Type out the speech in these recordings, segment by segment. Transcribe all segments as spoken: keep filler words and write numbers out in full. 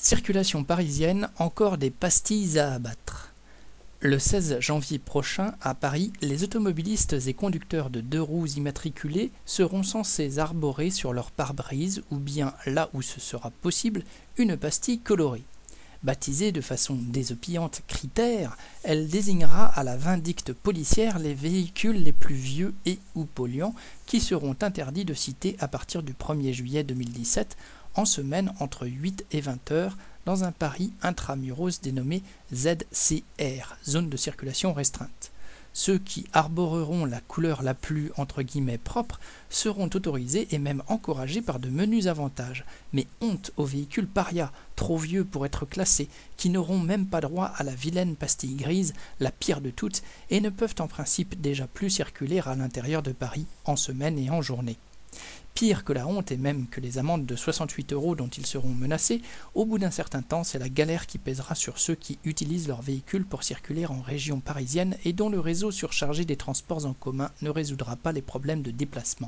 Circulation parisienne, encore des pastilles à abattre. Le seize janvier prochain, à Paris, les automobilistes et conducteurs de deux roues immatriculés seront censés arborer sur leur pare-brise, ou bien là où ce sera possible, une pastille colorée. Baptisée de façon désopillante Critère, elle désignera à la vindicte policière les véhicules les plus vieux et ou polluants qui seront interdits de citer à partir du premier juillet deux mille dix-sept, en semaine entre huit et vingt heures, dans un Paris intramuros dénommé Z C R, zone de circulation restreinte. Ceux qui arboreront la couleur la plus entre guillemets propre seront autorisés et même encouragés par de menus avantages. Mais honte aux véhicules parias, trop vieux pour être classés, qui n'auront même pas droit à la vilaine pastille grise, la pire de toutes, et ne peuvent en principe déjà plus circuler à l'intérieur de Paris en semaine et en journée. Pire que la honte et même que les amendes de soixante-huit euros dont ils seront menacés, au bout d'un certain temps, c'est la galère qui pèsera sur ceux qui utilisent leur véhicule pour circuler en région parisienne et dont le réseau surchargé des transports en commun ne résoudra pas les problèmes de déplacement.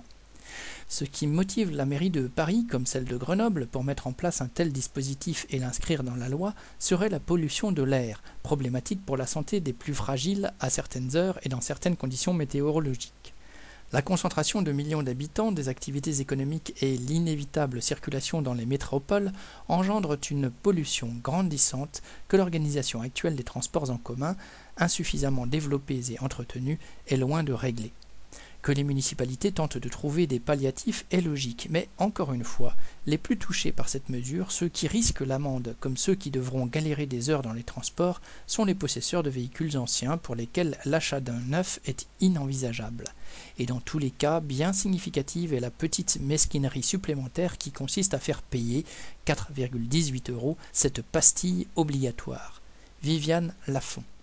Ce qui motive la mairie de Paris, comme celle de Grenoble, pour mettre en place un tel dispositif et l'inscrire dans la loi, serait la pollution de l'air, problématique pour la santé des plus fragiles à certaines heures et dans certaines conditions météorologiques. La concentration de millions d'habitants, des activités économiques et l'inévitable circulation dans les métropoles engendrent une pollution grandissante que l'organisation actuelle des transports en commun, insuffisamment développés et entretenus, est loin de régler. Que les municipalités tentent de trouver des palliatifs est logique, mais encore une fois, les plus touchés par cette mesure, ceux qui risquent l'amende comme ceux qui devront galérer des heures dans les transports, sont les possesseurs de véhicules anciens pour lesquels l'achat d'un neuf est inenvisageable. Et dans tous les cas, bien significative est la petite mesquinerie supplémentaire qui consiste à faire payer quatre virgule dix-huit euros cette pastille obligatoire. Viviane Lafont.